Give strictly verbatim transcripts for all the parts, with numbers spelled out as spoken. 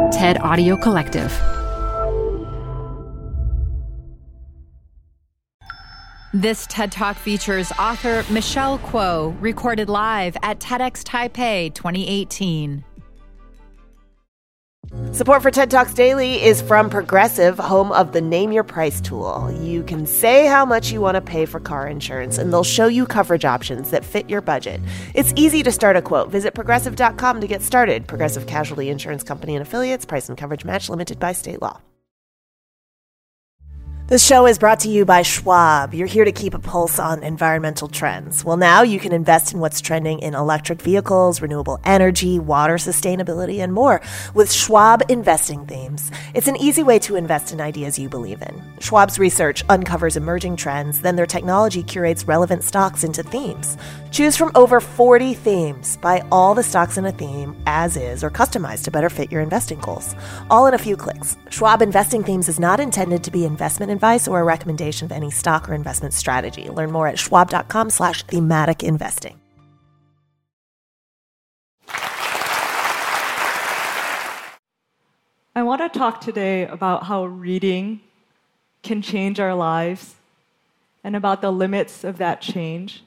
TED Audio Collective. This TED Talk features author Michelle Kuo, recorded live at TEDx Taipei twenty eighteen. Support for TED Talks Daily is from Progressive, home of the Name Your Price tool. You can say how much you want to pay for car insurance, and they'll show you coverage options that fit your budget. It's easy to start a quote. Visit progressive dot com to get started. Progressive Casualty Insurance Company and Affiliates. Price and coverage match limited by state law. This show is brought to you by Schwab. You're here to keep a pulse on environmental trends. Well, now you can invest in what's trending in electric vehicles, renewable energy, water sustainability, and more with Schwab Investing Themes. It's an easy way to invest in ideas you believe in. Schwab's research uncovers emerging trends, then their technology curates relevant stocks into themes. Choose from over forty themes. Buy all the stocks in a theme as is or customized to better fit your investing goals. All in a few clicks. Schwab Investing Themes is not intended to be investment advice or a recommendation of any stock or investment strategy. Learn more at schwab.com slash thematic investing. I want to talk today about how reading can change our lives and about the limits of that change.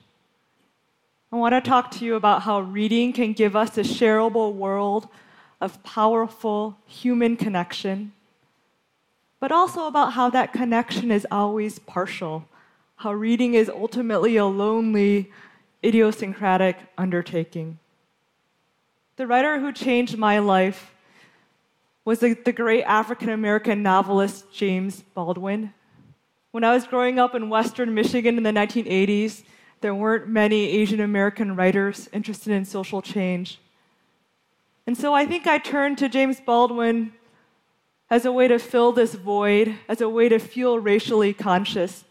I want to talk to you about how reading can give us a shareable world of powerful human connection, but also about how that connection is always partial, how reading is ultimately a lonely, idiosyncratic undertaking. The writer who changed my life was the, the great African-American novelist James Baldwin. When I was growing up in Western Michigan in the nineteen eighties, there weren't many Asian American writers interested in social change. And so I think I turned to James Baldwin as a way to fill this void, as a way to feel racially conscious.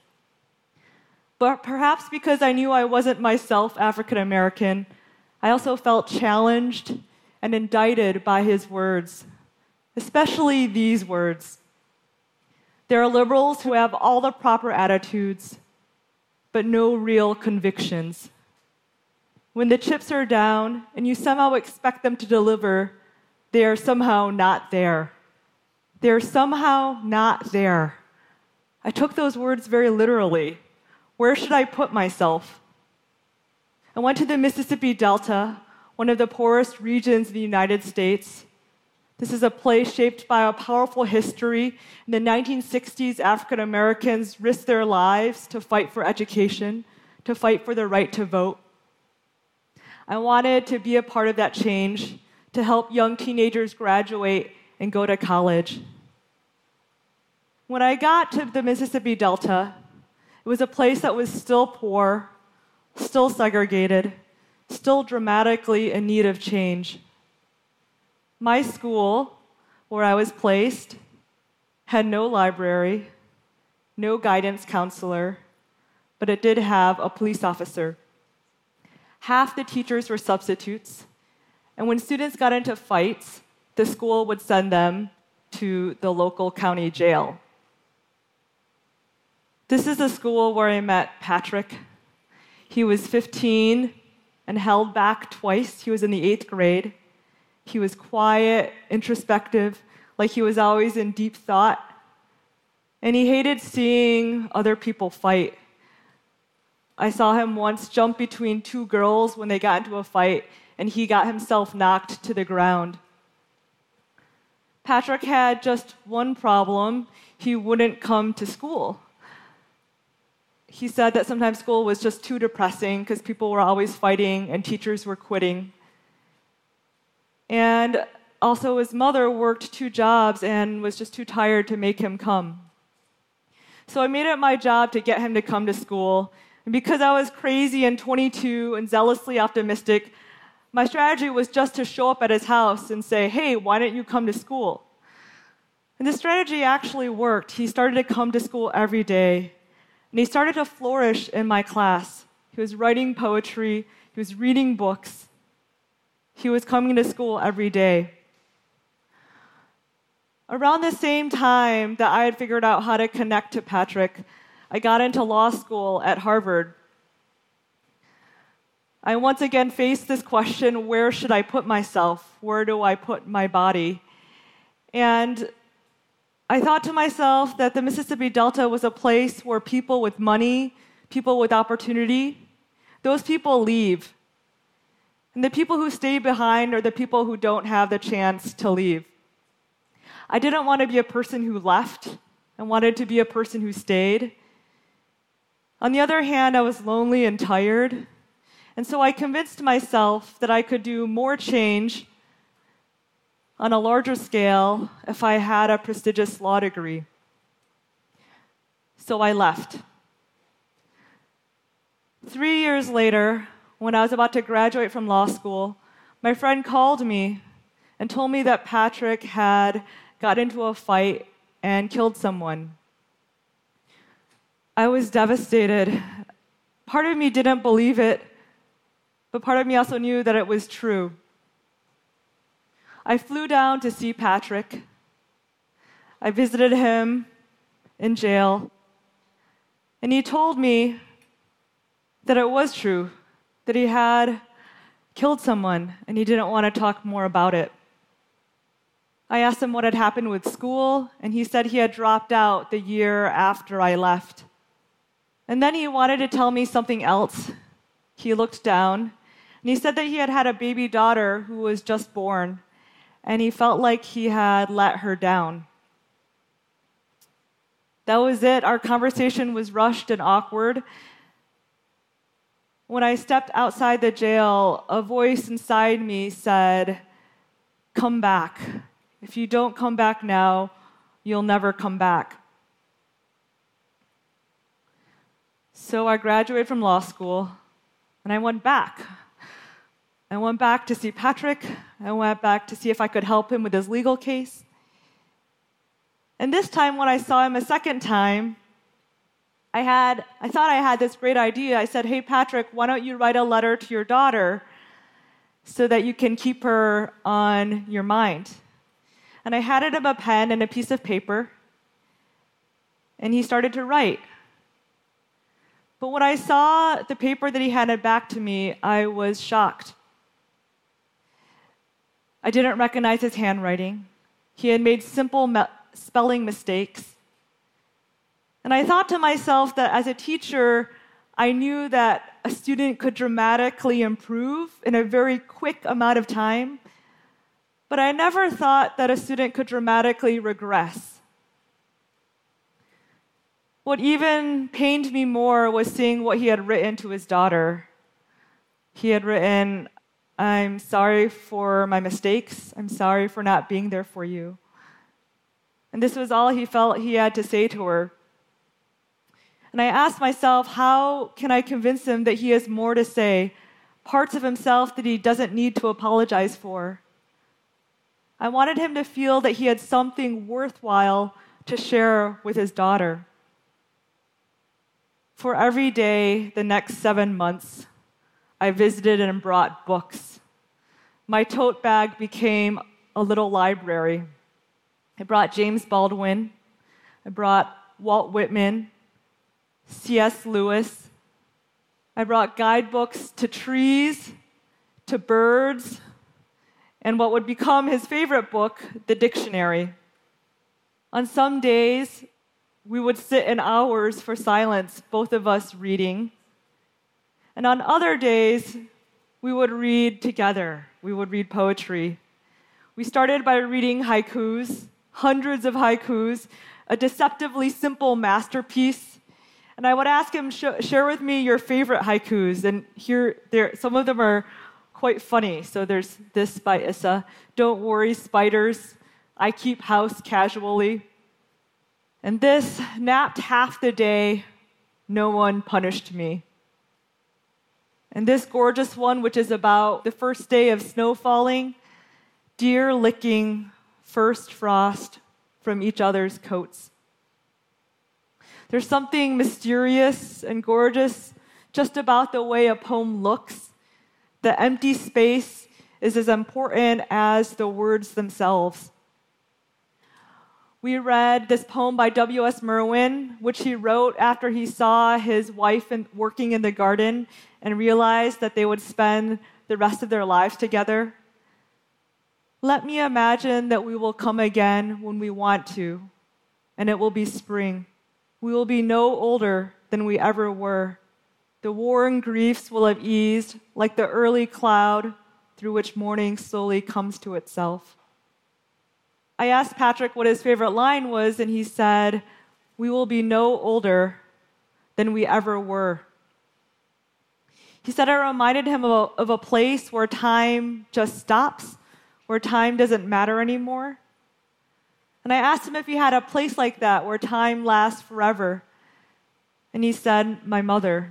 But perhaps because I knew I wasn't myself African American, I also felt challenged and indicted by his words, especially these words. There are liberals who have all the proper attitudes, but no real convictions. When the chips are down and you somehow expect them to deliver, they are somehow not there. They're somehow not there. I took those words very literally. Where should I put myself? I went to the Mississippi Delta, one of the poorest regions in the United States. This is a place shaped by a powerful history. In the nineteen sixties, African Americans risked their lives to fight for education, to fight for the right to vote. I wanted to be a part of that change, to help young teenagers graduate and go to college. When I got to the Mississippi Delta, it was a place that was still poor, still segregated, still dramatically in need of change. My school, where I was placed, had no library, no guidance counselor, but it did have a police officer. Half the teachers were substitutes, and when students got into fights, the school would send them to the local county jail. This is the school where I met Patrick. He was fifteen and held back twice. He was in the eighth grade. He was quiet, introspective, like he was always in deep thought. And he hated seeing other people fight. I saw him once jump between two girls when they got into a fight, and he got himself knocked to the ground. Patrick had just one problem. He wouldn't come to school. He said that sometimes school was just too depressing because people were always fighting and teachers were quitting. And also his mother worked two jobs and was just too tired to make him come. So I made it my job to get him to come to school. And because I was crazy and twenty-two and zealously optimistic, my strategy was just to show up at his house and say, hey, why don't you come to school? And the strategy actually worked. He started to come to school every day. And he started to flourish in my class. He was writing poetry. He was reading books. He was coming to school every day. Around the same time that I had figured out how to connect to Patrick, I got into law school at Harvard. I once again faced this question, where should I put myself? Where do I put my body? And I thought to myself that the Mississippi Delta was a place where people with money, people with opportunity, those people leave. And the people who stay behind are the people who don't have the chance to leave. I didn't want to be a person who left. I wanted to be a person who stayed. On the other hand, I was lonely and tired. And so I convinced myself that I could do more change on a larger scale if I had a prestigious law degree. So I left. Three years later, when I was about to graduate from law school, my friend called me and told me that Patrick had got into a fight and killed someone. I was devastated. Part of me didn't believe it, but part of me also knew that it was true. I flew down to see Patrick. I visited him in jail, and he told me that it was true, that he had killed someone, and he didn't want to talk more about it. I asked him what had happened with school, and he said he had dropped out the year after I left. And then he wanted to tell me something else. He looked down, and he said that he had had a baby daughter who was just born, and he felt like he had let her down. That was it. Our conversation was rushed and awkward. When I stepped outside the jail, a voice inside me said, "Come back. If you don't come back now, you'll never come back." So I graduated from law school, and I went back. I went back to see Patrick. I went back to see if I could help him with his legal case. And this time, when I saw him a second time, I had, I thought I had this great idea. I said, "Hey, Patrick, why don't you write a letter to your daughter so that you can keep her on your mind?" And I handed him a pen and a piece of paper, and he started to write. But when I saw the paper that he handed back to me, I was shocked. I didn't recognize his handwriting. He had made simple me- spelling mistakes. And I thought to myself that as a teacher, I knew that a student could dramatically improve in a very quick amount of time, but I never thought that a student could dramatically regress. What even pained me more was seeing what he had written to his daughter. He had written, "I'm sorry for my mistakes. I'm sorry for not being there for you." And this was all he felt he had to say to her. And I asked myself, how can I convince him that he has more to say, parts of himself that he doesn't need to apologize for? I wanted him to feel that he had something worthwhile to share with his daughter. For every day, the next seven months, I visited and brought books. My tote bag became a little library. I brought James Baldwin. I brought Walt Whitman, C S Lewis. I brought guidebooks to trees, to birds, and what would become his favorite book, the dictionary. On some days, we would sit in hours for silence, both of us reading. And on other days, we would read together. We would read poetry. We started by reading haikus, hundreds of haikus, a deceptively simple masterpiece. And I would ask him, share with me your favorite haikus. And here, there, some of them are quite funny. So there's this by Issa: "Don't worry, spiders, I keep house casually." And this: "Napped half the day, no one punished me." And this gorgeous one, which is about the first day of snow falling: "Deer licking first frost from each other's coats." There's something mysterious and gorgeous just about the way a poem looks. The empty space is as important as the words themselves. We read this poem by W S Merwin, which he wrote after he saw his wife in, working in the garden and realized that they would spend the rest of their lives together. Let me imagine that we will come again when we want to, and it will be spring. We will be no older than we ever were. The warring griefs will have eased like the early cloud through which morning slowly comes to itself. I asked Patrick what his favorite line was, and he said, "We will be no older than we ever were." He said it reminded him of a, of a place where time just stops, where time doesn't matter anymore. And I asked him if he had a place like that where time lasts forever. And he said, "My mother."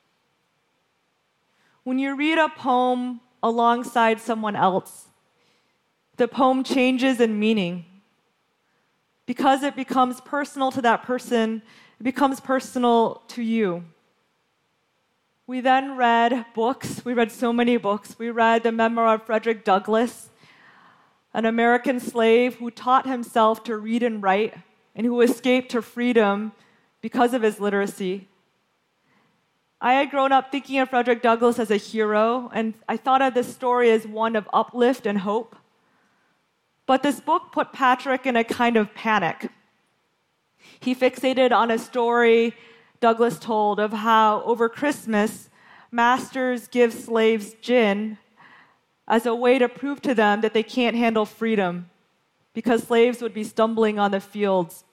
When you read a poem alongside someone else, the poem changes in meaning. Because it becomes personal to that person, it becomes personal to you. We then read books. We read so many books. We read the memoir of Frederick Douglass, an American slave who taught himself to read and write and who escaped to freedom because of his literacy. I had grown up thinking of Frederick Douglass as a hero, and I thought of this story as one of uplift and hope. But this book put Patrick in a kind of panic. He fixated on a story Douglass told of how over Christmas, masters give slaves gin as a way to prove to them that they can't handle freedom because slaves would be stumbling on the fields.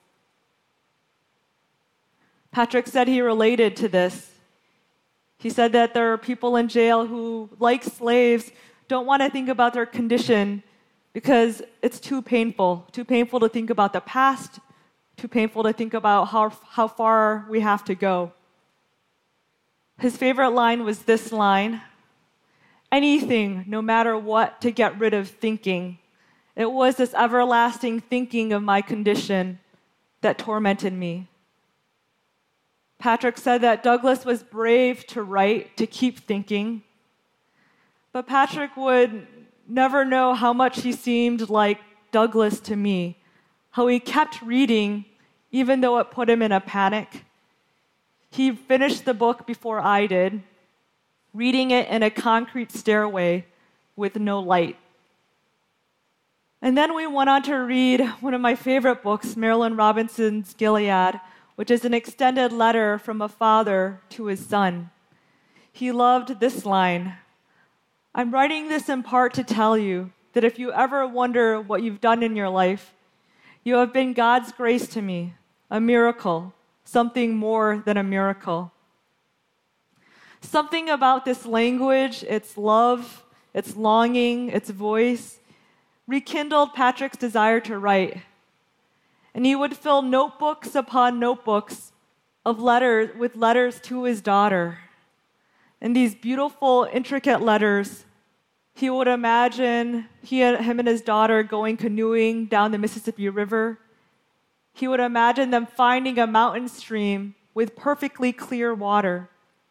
Patrick said he related to this. He said that there are people in jail who, like slaves, don't want to think about their condition because it's too painful, too painful to think about the past, too painful to think about how, how far we have to go. His favorite line was this line, "Anything, no matter what, to get rid of thinking. It was this everlasting thinking of my condition that tormented me." Patrick said that Douglass was brave to write, to keep thinking. But Patrick would never know how much he seemed like Douglass to me, how he kept reading even though it put him in a panic. He finished the book before I did, reading it in a concrete stairway with no light. And then we went on to read one of my favorite books, Marilynne Robinson's Gilead, which is an extended letter from a father to his son. He loved this line, "I'm writing this in part to tell you that if you ever wonder what you've done in your life, you have been God's grace to me, a miracle, something more than a miracle." Something about this language, its love, its longing, its voice, rekindled Patrick's desire to write. And he would fill notebooks upon notebooks of letters with letters to his daughter. And these beautiful, intricate letters, he would imagine he and, him and his daughter going canoeing down the Mississippi River. He would imagine them finding a mountain stream with perfectly clear water.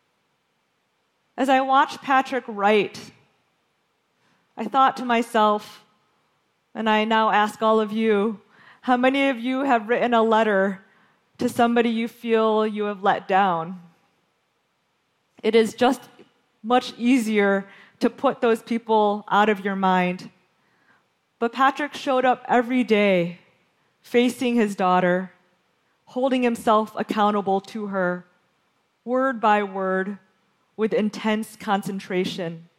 As I watched Patrick write, I thought to myself, and I now ask all of you, how many of you have written a letter to somebody you feel you have let down? It is just much easier to put those people out of your mind. But Patrick showed up every day, facing his daughter, holding himself accountable to her, word by word, with intense concentration.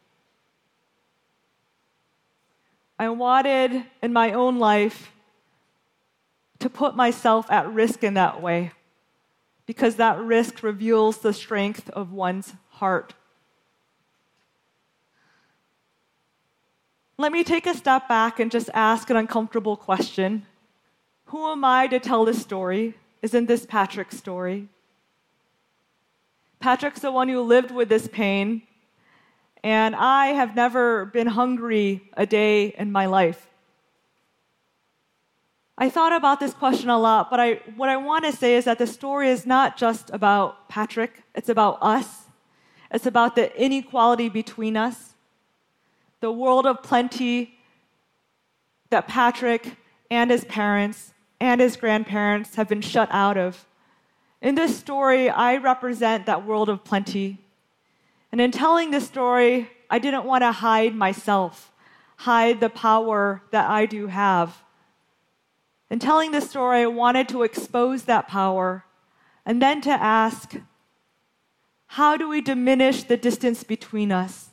I wanted in my own life to put myself at risk in that way, because that risk reveals the strength of one's heart. Let me take a step back and just ask an uncomfortable question. Who am I to tell this story? Isn't this Patrick's story? Patrick's the one who lived with this pain, and I have never been hungry a day in my life. I thought about this question a lot, but I, what I want to say is that the story is not just about Patrick, it's about us. It's about the inequality between us, the world of plenty that Patrick and his parents and his grandparents have been shut out of. In this story, I represent that world of plenty. And in telling this story, I didn't want to hide myself, hide the power that I do have. In telling this story, I wanted to expose that power and then to ask, how do we diminish the distance between us?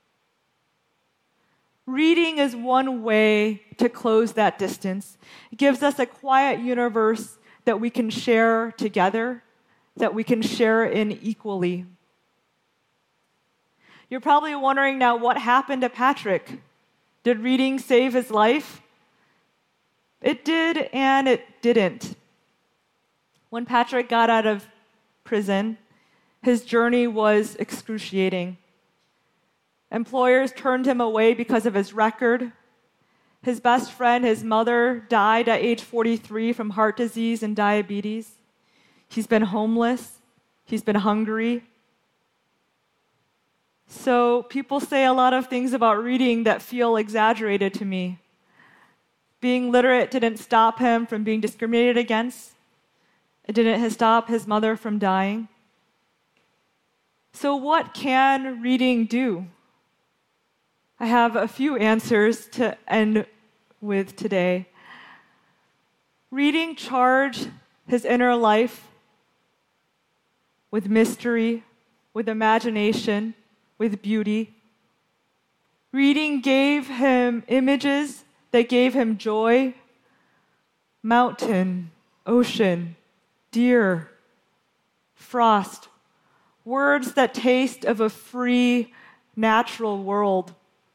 Reading is one way to close that distance. It gives us a quiet universe that we can share together, that we can share in equally. You're probably wondering now what happened to Patrick. Did reading save his life? It did and it didn't. When Patrick got out of prison, his journey was excruciating. Employers turned him away because of his record. His best friend, his mother, died at age forty-three from heart disease and diabetes. He's been homeless. He's been hungry. So people say a lot of things about reading that feel exaggerated to me. Being literate didn't stop him from being discriminated against. It didn't stop his mother from dying. So what can reading do? I have a few answers to end with today. Reading charged his inner life with mystery, with imagination, with beauty. Reading gave him images that gave him joy. Mountain, ocean, deer, frost, words that taste of a free, natural world.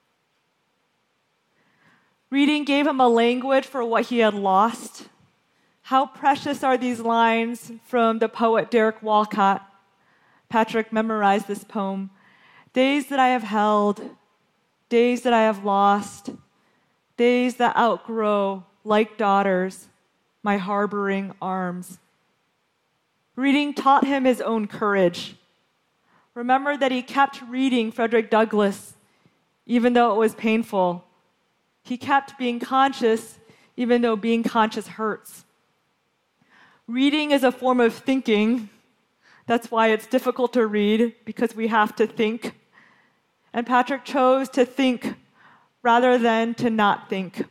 Reading gave him a language for what he had lost. How precious are these lines from the poet Derek Walcott. Patrick memorized this poem. Days that I have held, days that I have lost, days that outgrow, like daughters, my harboring arms. Reading taught him his own courage. Remember that he kept reading Frederick Douglass, even though it was painful. He kept being conscious, even though being conscious hurts. Reading is a form of thinking. That's why it's difficult to read, because we have to think. And Patrick chose to think rather than to not think.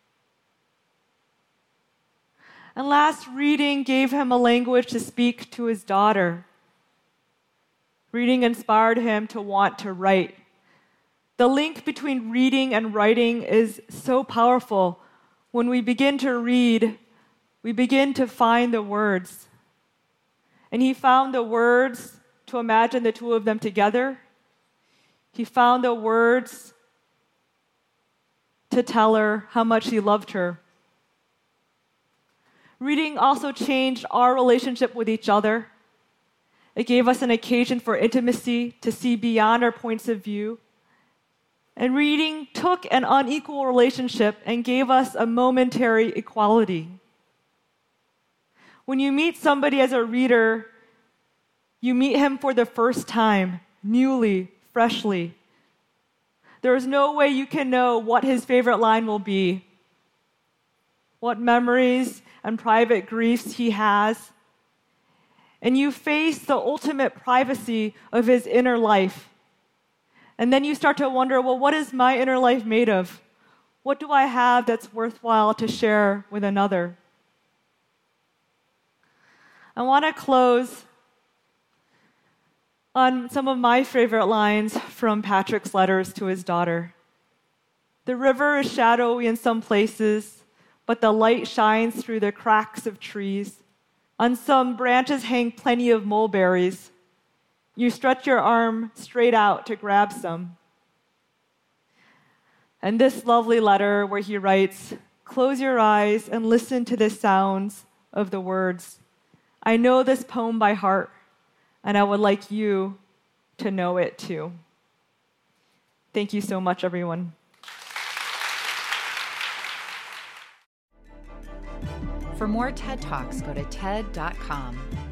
And last, reading gave him a language to speak to his daughter. Reading inspired him to want to write. The link between reading and writing is so powerful. When we begin to read, we begin to find the words. And he found the words to imagine the two of them together. He found the words to tell her how much he loved her. Reading also changed our relationship with each other. It gave us an occasion for intimacy, to see beyond our points of view. And reading took an unequal relationship and gave us a momentary equality. When you meet somebody as a reader, you meet him for the first time, newly, freshly. There is no way you can know what his favorite line will be, what memories and private griefs he has. And you face the ultimate privacy of his inner life. And then you start to wonder, well, what is my inner life made of? What do I have that's worthwhile to share with another? I want to close on some of my favorite lines from Patrick's letters to his daughter. The river is shadowy in some places, but the light shines through the cracks of trees. On some branches hang plenty of mulberries. You stretch your arm straight out to grab some. And this lovely letter where he writes, close your eyes and listen to the sounds of the words. I know this poem by heart, and I would like you to know it too. Thank you so much, everyone. For more TED Talks, go to T E D dot com.